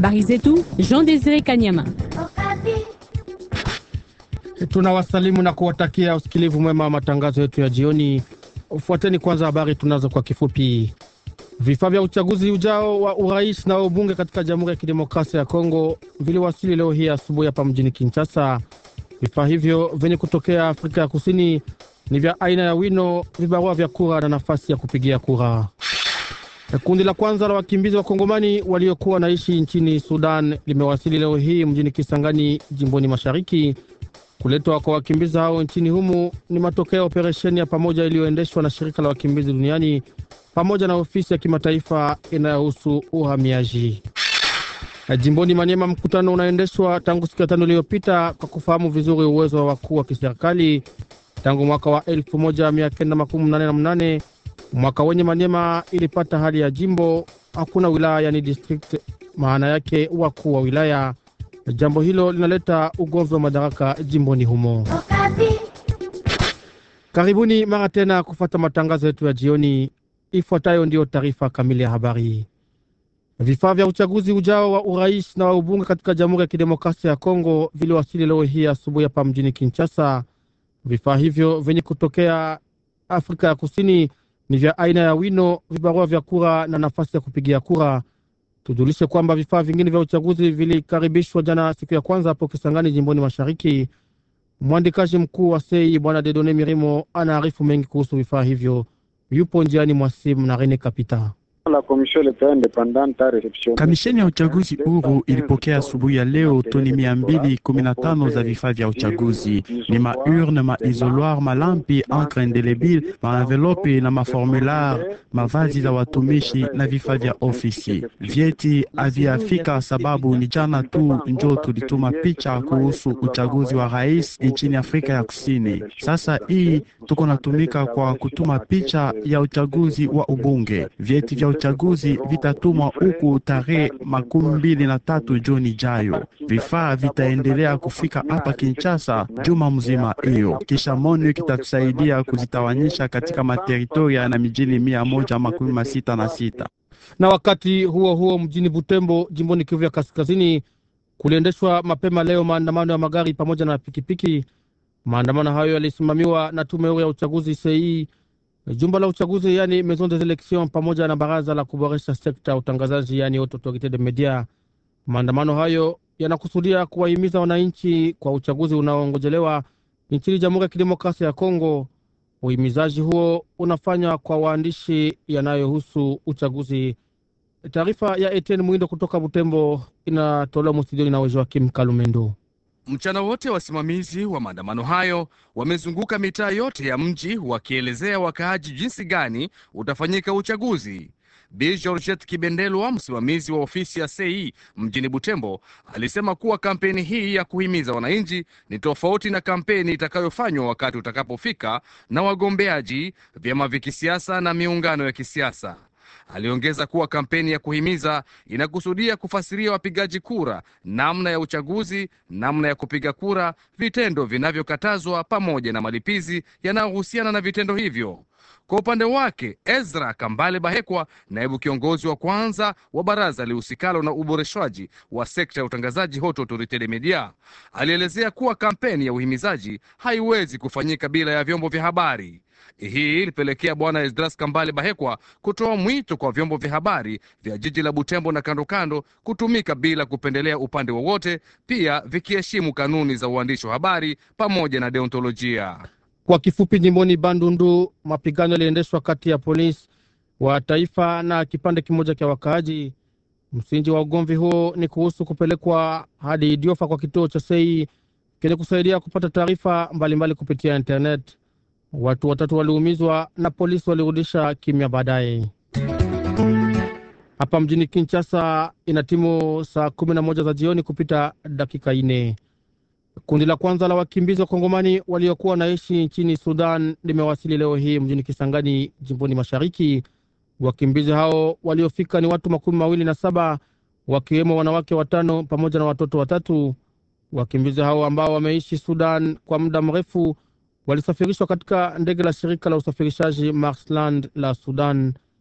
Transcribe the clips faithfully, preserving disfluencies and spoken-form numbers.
Habari zetu Jean Désiré Kanyama. Tunawasalimu na kuwatakia usikilivu mwema wa matangazo yetu ya jioni. Ufuateni kwanza habari tunazo kwa kifupi. Vifaa vya uchaguzi ujao wa urais na ubunge katika Jamhuri ya Kidemokrasia ya Kongo viliwasili leo hii asubuhi hapa mjini Kinshasa. Vifaa hivyo vyenye kutokea Afrika ya Kusini ni vya aina ya wino, vibarua vya kura na nafasi ya kupigia kura. Kundi la kwanza la wakimbizi wa Kongomani waliokuwa naishi nchini Sudan limewasili leo hii mjini Kisangani, jimboni Mashariki. Kuletwa kwa wakimbizi hao nchini humu ni matokeo ya operesheni ya pamoja iliyoendeshwa na shirika la wakimbizi duniani pamoja na ofisi ya kimataifa inayohusu uhamiaji. Jimboni Maniema, mkutano unaendeshwa tangu siku ya tano iliyopita kwa kufahamu vizuri uwezo wa wakuu wa kiserikali. Tangu mwaka wa elfu moja mia kenda makumi nane na mnane, mwaka wenye Maniema ilipata hali ya jimbo, hakuna wilaya ni district, maana yake wakuu wa wilaya. Jambo hilo linaleta ugomvi wa madaraka jimboni humo. Karibuni mara tena kufuata matangazo yetu ya jioni. Ifuatayo ndio taarifa kamili ya habari. Vifaa vya uchaguzi ujao wa urais na wa ubunge katika Jamhuri ya Kidemokrasia ya Kongo viliwasili leo hii asubuhi hapa mjini Kinshasa. Vifaa hivyo vyenye kutokea Afrika ya Kusini ni vya aina ya wino, vibarua vya kura na nafasi ya kupigia kura. Tujulishe kwamba vifaa vingine vya uchaguzi vilikaribishwa jana siku ya kwanza hapo Kisangani, jimboni Mashariki. Mwandikaji mkuu wa S E I Bwana Dedone Mirimo anaarifu mengi kuhusu vifaa hivyo. Yupo njiani mwa simu na Rene Kapita. Kamisheni ya uchaguzi huru ilipokea asubuhi ya leo toni mia mbili kumi na tano za vifaa vya uchaguzi. Ni maurne, maisoloir, malampi, encre indelebile, maenvelope na maformular, mavazi za watumishi na vifaa vya ofisi. Vyeti haviafika sababu ni jana tu njo tulituma picha kuhusu uchaguzi wa rais nchini Afrika ya Kusini. Sasa hii tuko natumika kwa kutuma picha ya uchaguzi wa ubunge. Vyeti vya uchaguzi vitatumwa huku tarehe makumi mbili na tatu Juni jayo. Vifaa vitaendelea kufika hapa Kinshasa juma mzima hiyo. Kisha MONUC kitatusaidia kuzitawanyisha katika materitoria na mijini mia moja makumi sita na sita. Na wakati huo huo mjini Butembo, jimboni Kivu ya Kaskazini, kuliendeshwa mapema leo maandamano ya magari pamoja na pikipiki. Maandamano hayo yalisimamiwa na tume ya uchaguzi S E I, jumba la uchaguzi yani Maison des Elections, pamoja na baraza la kuboresha sekta ya utangazaji yani Haute Autorité des Médias. Maandamano hayo yanakusudia kuwahimiza wananchi kwa uchaguzi unaoongojelewa nchini Jamhuri ya Kidemokrasia ya Kongo. Uhimizaji huo unafanywa kwa waandishi yanayohusu uchaguzi. Taarifa ya Etienne Mwindo kutoka Butembo inatolewa studioni na Joakim Kalumendo. Mchana wote wasimamizi wa maandamano hayo wamezunguka mitaa yote ya mji wakielezea wakaaji jinsi gani utafanyika uchaguzi. Bi Georgette Kibendelwa, msimamizi wa ofisi ya S E I mjini Butembo, alisema kuwa kampeni hii ya kuhimiza wananchi ni tofauti na kampeni itakayofanywa wakati utakapofika na wagombeaji, vyama vya kisiasa na miungano ya kisiasa. Aliongeza kuwa kampeni ya kuhimiza inakusudia kufasiria wapigaji kura namna ya uchaguzi, namna ya kupiga kura, vitendo vinavyokatazwa pamoja na malipizi yanayohusiana na vitendo hivyo. Kwa upande wake, Ezra Kambale Bahekwa, naibu kiongozi wa kwanza wa baraza lihusikalo na uboreshwaji wa sekta ya utangazaji Haute Autorité des Médias, alielezea kuwa kampeni ya uhimizaji haiwezi kufanyika bila ya vyombo vya habari. Hii ilipelekea bwana Esdras Kambale Bahekwa kutoa mwito kwa vyombo vya habari vya jiji la Butembo na kando kando kutumika bila kupendelea upande wowote, pia vikiheshimu kanuni za uandishi wa habari pamoja na deontolojia. Kwa kifupi, jimboni Bandundu, mapigano yaliendeshwa kati ya polisi wa taifa na kipande kimoja cha wakaaji. Msingi wa ugomvi huo ni kuhusu kupelekwa hadi Idiofa kwa kituo cha S E I kile kusaidia kupata taarifa mbalimbali kupitia internet. Watu watatu waliumizwa na polisi walirudisha kimya baadaye. Hapa mjini Kinshasa inatimu saa kumi na moja za jioni kupita dakika ine. Kundi la kwanza la wakimbizi wa Kongomani waliokuwa naishi nchini Sudan limewasili leo hii mjini Kisangani, jimboni Mashariki. Wakimbizi hao waliofika ni watu makumi mawili na saba, wakiwemo wanawake watano pamoja na watoto watatu. Wakimbizi hao ambao wameishi Sudan kwa muda mrefu walisafirishwa katika ndege la shirika la usafirishaji Marsland la Sudan.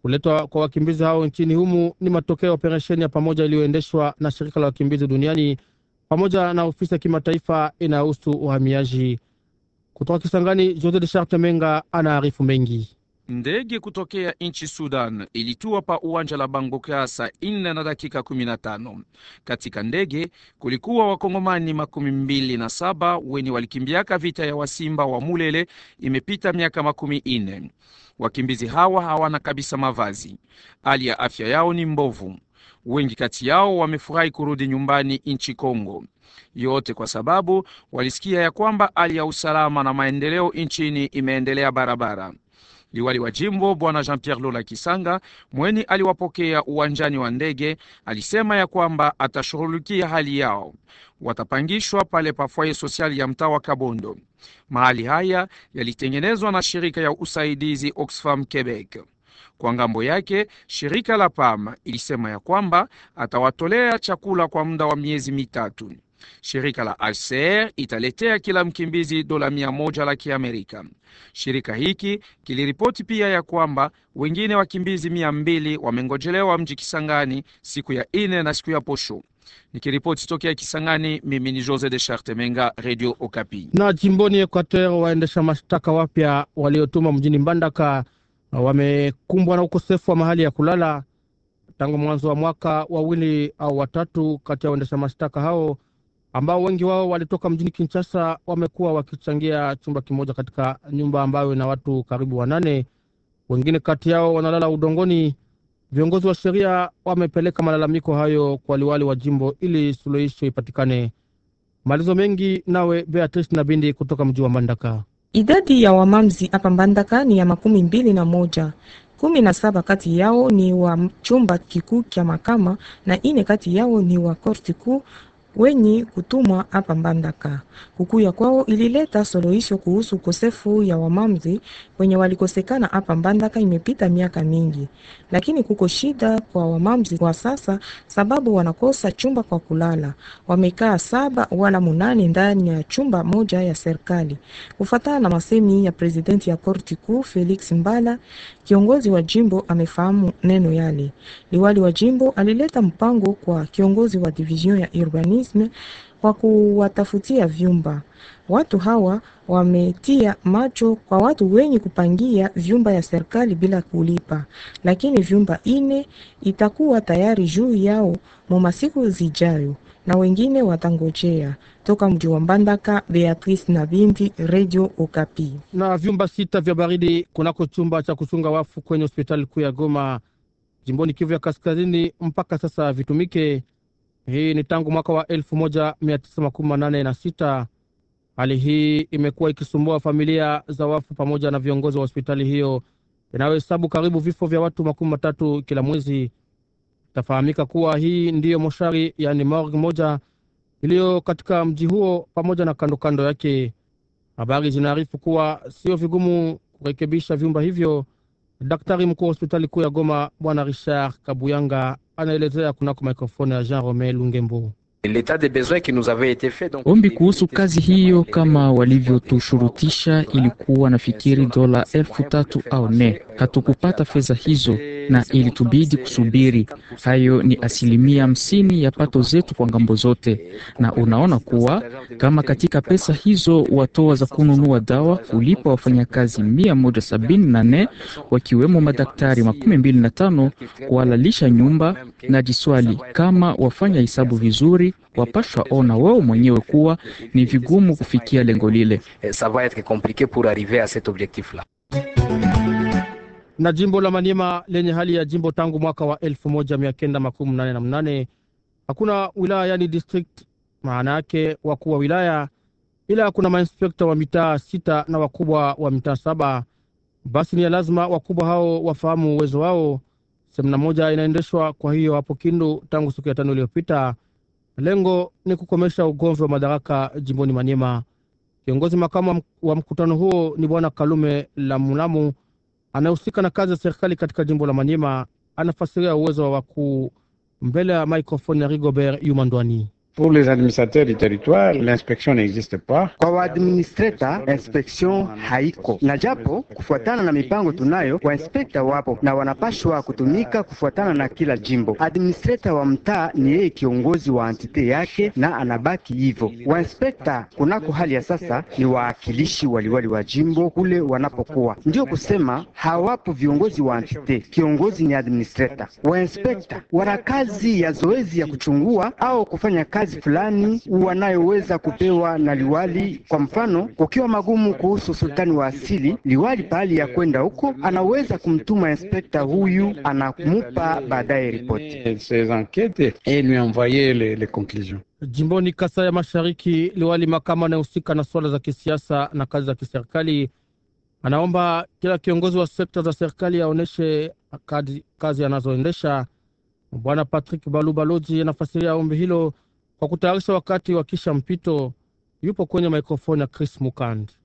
Kuletwa kwa wakimbizi hao nchini humu ni matokeo ya operesheni ya pamoja iliyoendeshwa na shirika la wakimbizi duniani pamoja na ofisi ya kimataifa inayohusu uhamiaji. Kutoka Kisangani, Jose de Charte Menga anaarifu mengi. Ndege kutokea nchi Sudan ilitua pa uwanja la Bangoka saa nne na dakika kumi na tano. Katika ndege kulikuwa wakongomani makumi mbili na saba wenye walikimbiaka vita ya Wasimba wa Mulele imepita miaka makumi ine. Wakimbizi hawa hawana kabisa mavazi. Hali ya afya yao ni mbovu. Wengi kati yao wamefurahi kurudi nyumbani nchi Kongo. Yote kwa sababu walisikia ya kwamba hali ya usalama na maendeleo nchini imeendelea barabara. Liwali wa jimbo Bwana Jean-Pierre Lola Kisanga mweni aliwapokea uwanjani wa ndege alisema ya kwamba atashughulikia hali yao. Watapangishwa pale pa foyer social ya mtaa wa Kabondo. Mahali haya yalitengenezwa na shirika ya usaidizi Oxfam Quebec. Kwa ngambo yake, shirika la P A M ilisema ya kwamba atawatolea chakula kwa muda wa miezi mitatu. Shirika la H C R italetea kila mkimbizi dola mia moja la Kiamerika. Shirika hiki kiliripoti pia ya kwamba wengine wakimbizi mia mbili wamengojelewa mji Kisangani siku ya ine na siku ya posho. Nikiripoti tokea Kisangani, mimi ni Jose de Charte Menga, Radio Okapi. Na jimboni Equateur, waendesha mashtaka wapya waliotuma mjini Mbandaka wamekumbwa na ukosefu wa mahali ya kulala tangu mwanzo wa mwaka. Wawili au watatu kati ya waendesha mashtaka hao ambao wengi wao walitoka mjini Kinshasa wamekuwa wakichangia chumba kimoja katika nyumba ambayo ina watu karibu wanane. Wengine kati yao wanalala udongoni. Viongozi wa sheria wamepeleka malalamiko hayo kwa liwali wa jimbo ili suluhisho ipatikane. Malizo mengi nawe Beatrice Nabindi kutoka mji wa Mbandaka. Idadi ya wamamzi hapa Mbandaka ni ya makumi mbili na moja. Kumi na saba kati yao ni wa chumba kikuu kia makama na ine kati yao ni wa korti kuu wenye kutumwa hapa Mbandaka. Kukuya kwao ilileta suluhisho kuhusu ukosefu ya wamamzi wenye walikosekana hapa Mbandaka imepita miaka mingi. Lakini kuko shida kwa wamamzi kwa sasa sababu wanakosa chumba kwa kulala. Wamekaa saba wala munane ndani ya chumba moja ya serikali. Kufuatana na masemi ya presidenti ya korti kuu Felix Mbala, kiongozi wa jimbo amefahamu neno yale. Liwali wa jimbo alileta mpango kwa kiongozi wa division ya urbanisme kwa kuwatafutia vyumba. Watu hawa wametia macho kwa watu wenye kupangia vyumba ya serikali bila kulipa, lakini vyumba ine itakuwa tayari juu yao mu masiku zijayo na wengine watangojea. Toka mji wa Mbandaka, Beatrice Nabindi, Radio Okapi. Na vyumba sita vya baridi kunako chumba cha kuchunga wafu kwenye hospitali kuu ya Goma jimboni Kivu ya Kaskazini mpaka sasa vitumike. Hii ni tangu mwaka wa elfu moja mia tisa makumi nane na sita. Hali hii imekuwa ikisumbua familia za wafu pamoja na viongozi wa hospitali hiyo inayohesabu karibu vifo vya watu makumi matatu kila mwezi. Tafahamika kuwa hii ndiyo moshari, yani morgue moja iliyo katika mji huo pamoja na kando kando yake. Habari zinaarifu kuwa sio vigumu kurekebisha vyumba hivyo. Daktari mkuu wa hospitali kuu ya Goma Bwana Richard Kabuyanga anaelezea kunako mikrofoni ya Jean Romel Lungembo. Ombi kuhusu kazi hiyo kama walivyotushurutisha ilikuwa nafikiri dola elfu tatu au ne. Hatukupata fedha hizo na ilitubidi kusubiri. Hayo ni asilimia hamsini ya pato zetu kwa ngambo zote. Na unaona kuwa kama katika pesa hizo watoa za kununua dawa kulipa wafanyakazi mia moja sabini na nne wakiwemo madaktari makumi mbili na tano kuhalalisha nyumba, na jiswali kama wafanya hisabu vizuri wapashwa ona wao mwenyewe kuwa ni vigumu kufikia lengo lile. Na jimbo la Maniema lenye hali ya jimbo tangu mwaka wa elfu moja mia kenda makumi nane na mnane hakuna wilaya yani district, maana yake wakuu wa wilaya, ila kuna mainspekta wa mitaa sita na wakubwa wa mitaa saba. Basi ni lazima wakubwa hao wafahamu uwezo wao. Semina moja inaendeshwa kwa hiyo hapo Kindu tangu siku ya tano iliyopita. Lengo ni kukomesha ugomvi wa madaraka jimboni Maniema. Kiongozi makamu wa mkutano huo ni Bwana Kalume la Mulamu anahusika na kazi ya serikali katika jimbo la Maniema. Anafasiria uwezo wa wakuu mbele ya microphone ya Rigobert Yumandwani. Pour les administrateurs du territoire, l'inspection n'existe pas. Kwa waadministrator, inspection haiko. Na japo kufuatana na mipango tunayo, wa inspector wapo na wanapashwa kutumika kufuatana na kila jimbo. Administrator wa mtaa ni yeye kiongozi wa entite yake na anabaki hivyo. Wa inspector kunako hali ya sasa ni waakilishi waliwali wa jimbo kule wanapokuwa. Ndio kusema hawapo viongozi wa entite. Kiongozi ni administrator. Wa inspector wana kazi ya zoezi ya kuchungua au kufanya kazi fulani wanayoweza kupewa na liwali. Kwa mfano, kukiwa magumu kuhusu sultani wa asili, liwali pahali ya kwenda huko anaweza kumtuma inspekta huyu, anamupa baadaye ripoti ces enquêtes et lui envoyer les, les conclusions. Jimboni Kasai ya Mashariki, liwali makama anayehusika na swala za kisiasa na kazi za kiserikali anaomba kila kiongozi wa sekta za serikali aoneshe kazi, kazi anazoendesha. Bwana Patrick Balubaloji anafasiria ombi hilo kwa kutayarisha wakati wa kisha mpito. Yupo kwenye mikrofoni ya Chris Mukand.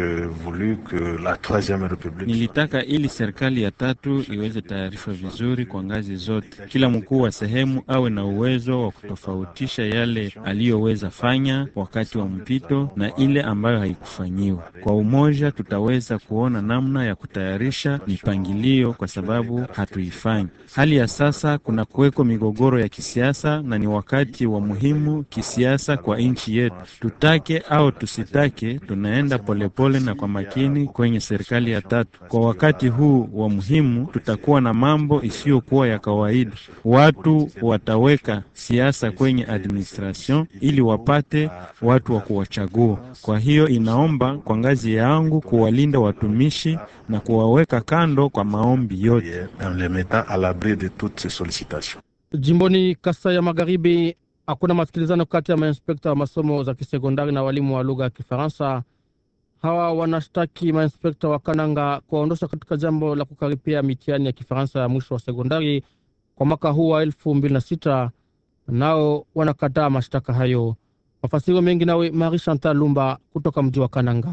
Nilitaka ili serikali ya tatu iweze tayarishwa vizuri kwa ngazi zote. Kila mkuu wa sehemu awe na uwezo wa kutofautisha yale aliyoweza fanya wakati wa mpito na ile ambayo haikufanyiwa. Kwa umoja tutaweza kuona namna ya kutayarisha mipangilio, kwa sababu hatuifanyi. Hali ya sasa kuna kuweko migogoro ya kisiasa na ni wakati wa muhimu kisiasa kwa nchi yetu. Tutake au tusitake, tunaenda pole pole na kwa makini kwenye serikali ya tatu. Kwa wakati huu wa muhimu tutakuwa na mambo isiyokuwa ya kawaida. Watu wataweka siasa kwenye administration ili wapate watu wa kuwachagua. Kwa hiyo inaomba kwa ngazi yangu kuwalinda watumishi na kuwaweka kando kwa maombi yote. Jimboni Kasai ya Magharibi hakuna masikilizano kati ya mainspekta wa masomo za kisekondari na walimu wa lugha ya Kifaransa. Hawa wanashtaki mainspekta wa Kananga kuwaondosha katika jambo la kukaripia mitihani ya Kifaransa ya mwisho wa sekondari kwa mwaka huu wa elfu mbili na sita. Nao wanakataa mashtaka hayo. Mafasiro mengi nawe Marie Chantal Lumba kutoka mji wa Kananga.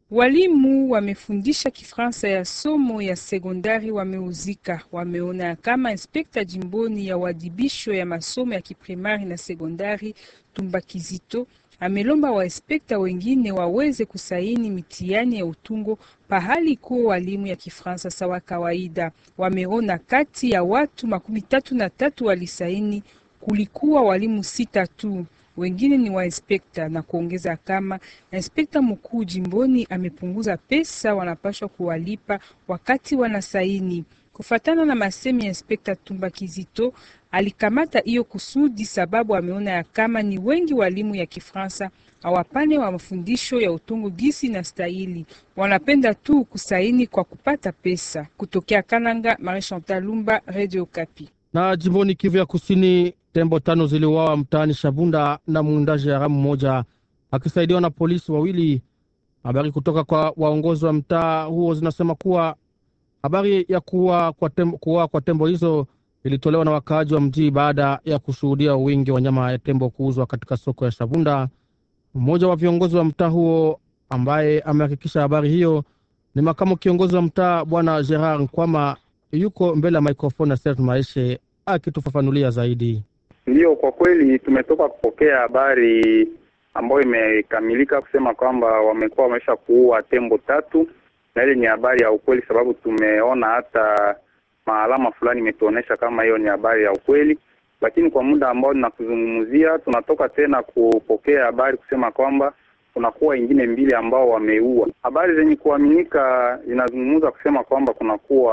Walimu wamefundisha Kifaransa ya somo ya sekondari wameuzika. Wameona kama inspekta jimboni ya wadibisho ya masomo ya kiprimari na sekondari Tumba Kizito amelomba wa inspekta wengine waweze kusaini mitihani ya utungo pahali kuwa walimu ya Kifaransa sawa kawaida. Wameona kati ya watu makumi tatu na tatu walisaini kulikuwa walimu sita tu, wengine ni wa inspekta, na kuongeza kama inspekta mkuu jimboni amepunguza pesa wanapaswa kuwalipa wakati wanasaini. Kufatana na masemi ya inspekta Tumba Kizito, alikamata hiyo kusudi sababu ameona ya kama ni wengi walimu ya Kifaransa hawapane wa mafundisho ya utungo gisi na stahili, wanapenda tu kusaini kwa kupata pesa. Kutokea Kananga, Marie Chantal Lumba, Radio Okapi. Na jimboni Kivu ya Kusini, tembo tano ziliuawa mtaani Shabunda na muundaji haramu mmoja akisaidiwa na polisi wawili. Habari kutoka kwa waongozi wa mtaa huo zinasema kuwa habari ya kuua kwa tembo, kuua kwa tembo hizo ilitolewa na wakaaji wa mji baada ya kushuhudia wingi wa nyama ya tembo kuuzwa katika soko ya Shabunda. Mmoja wa viongozi wa mtaa huo ambaye amehakikisha habari hiyo ni makamu kiongozi wa mtaa Bwana Gerard Nkwama, yuko mbele ya maikrofoni ya Serge Maeshe akitufafanulia zaidi. Ndio, kwa kweli tumetoka kupokea habari ambayo imekamilika kusema kwamba wamekuwa wamesha kuua tembo tatu, na ile ni habari ya ukweli sababu tumeona hata maalama fulani imetuonesha kama hiyo ni habari ya ukweli. Lakini kwa muda ambao ninakuzungumzia tunatoka tena kupokea habari kusema kwamba kunakuwa ingine mbili ambao wameua. Habari zenye kuaminika zinazungumza kusema kwamba kunakuwa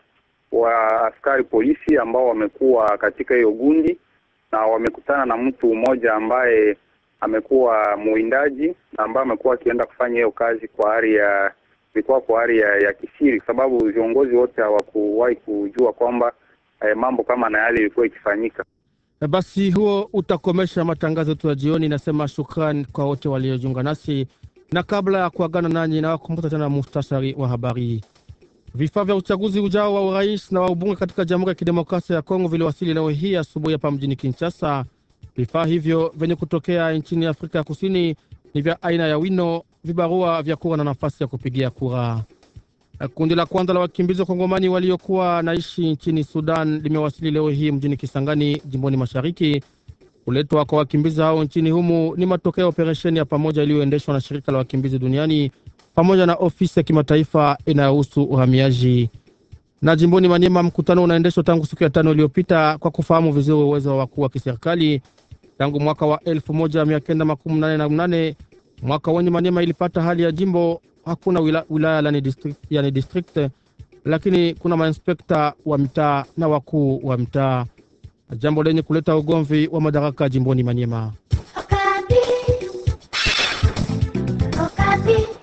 wa askari polisi ambao wamekuwa katika hiyo gundi na wamekutana na mtu mmoja ambaye amekuwa muindaji na ambaye amekuwa akienda kufanya hiyo kazi kwa hali ya ilikuwa kwa hali ya, ya kisiri, sababu viongozi wote hawakuwahi kujua kwamba eh, mambo kama na yale ilikuwa ikifanyika. Basi huo utakomesha matangazo yetu ya jioni. Nasema shukrani kwa wote waliojiunga nasi, na kabla ya kuagana nanyi na wakumbuka tena muhtasari wa habari. Vifaa vya uchaguzi ujao wa urais na wa ubunge katika Jamhuri ya Kidemokrasia ya Kongo viliwasili leo hii asubuhi hapa mjini Kinshasa. Vifaa hivyo venye kutokea nchini Afrika ya Kusini ni vya aina ya wino, vibarua vya kura na nafasi ya kupigia kura. Kundi la kwanza la wakimbizi wa Kongomani waliokuwa naishi nchini Sudan limewasili leo hii mjini Kisangani, jimboni Mashariki. Kuletwa kwa wakimbizi hao nchini humo ni matokeo ya operesheni ya pamoja iliyoendeshwa na shirika la wakimbizi duniani pamoja na ofisi ya kimataifa inayohusu uhamiaji. Na jimboni Maniema, mkutano unaendeshwa tangu siku ya tano iliyopita kwa kufahamu vizuri uwezo wa wakuu wa kiserikali. Tangu mwaka wa elfu moja mia kenda makumi nane na nane, mwaka wenye Maniema ilipata hali ya jimbo, hakuna wilaya, wilaya la ni district, yani district, lakini kuna mainspekta wa mtaa na wakuu wa mtaa, jambo lenye kuleta ugomvi wa madaraka jimboni Maniema. Okapi. Okapi.